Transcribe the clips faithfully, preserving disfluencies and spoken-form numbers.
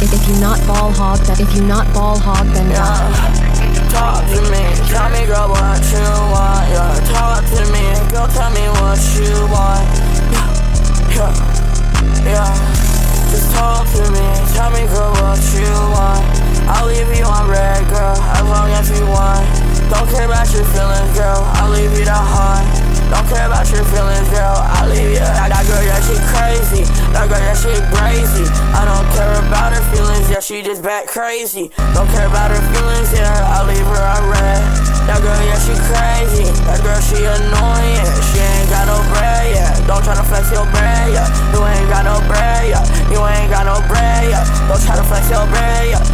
If, if you not ball hog, then if you not ball hog, then Yeah. die. Talk to me, tell me girl what you want. Yeah, talk to me, girl tell me what you want. Yeah, yeah, yeah. Just talk to me, tell me girl what you want. I'll leave you on red, girl, as long as you want. Don't care about your feelings, girl, I'll leave you to haunt. Don't care about your feelings, girl, I'll leave you. That, that girl, yeah, she crazy. That girl, yeah, she crazy. I don't care about her feelings, yeah, she just bat crazy. Don't care about her feelings, yeah, I'll leave her on red. That girl, yeah, she crazy. That girl, she annoying. She ain't got no bread, yeah. Don't try to flex your bread, yeah. You ain't got no bread, yeah. You ain't got no bread, yeah. Don't try to flex your bread, yeah.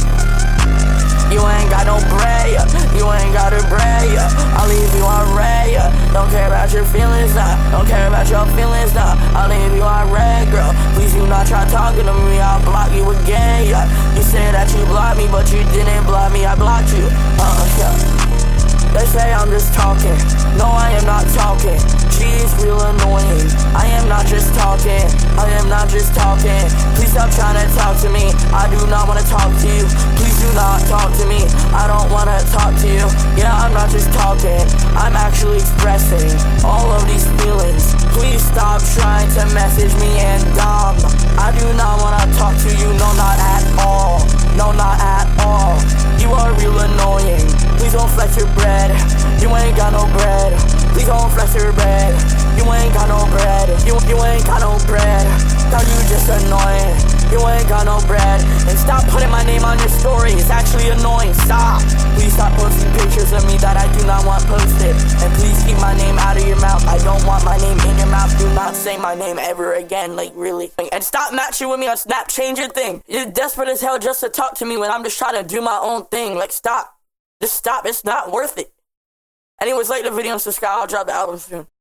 You ain't got no bread, yeah. You ain't got a bread, yeah. I'll leave you on red, yeah. Don't care about your feelings, nah. Don't care about your feelings, nah. I'll leave you on red, girl. Please do not try talking to me, I'll block you again, yeah. You said that you blocked me, but you didn't block me, I blocked you. Uh, yeah. They say I'm just talking. No, I am not talking. She's real annoying. I am not just talking. I am not just talking. Please stop trying to talk to me. I do not want to talk to you. Please do not talk to me. I don't want to talk to you. Yeah, I'm not just talking. I'm actually expressing all of these feelings. Please stop trying to message me and dumb. I do not want to talk to you. No, not at all. No, not at all. You are real annoying. Please don't flex your bread. You ain't got no bread. Please don't flex your bread. You ain't got no bread. You, you ain't got no bread. Now you just annoying. You ain't got no bread. And stop putting my name on your story. It's actually annoying. Stop. Please stop posting pictures of me that I do not want posted. And please keep my name out of your mouth. I don't want my name in your mouth. Do not say my name ever again. Like, really. And stop matching with me on Snap. Change your thing. You're desperate as hell just to talk to me when I'm just trying to do my own thing. Like, stop. Just stop. It's not worth it. Anyways, like the video and subscribe. I'll drop the album soon.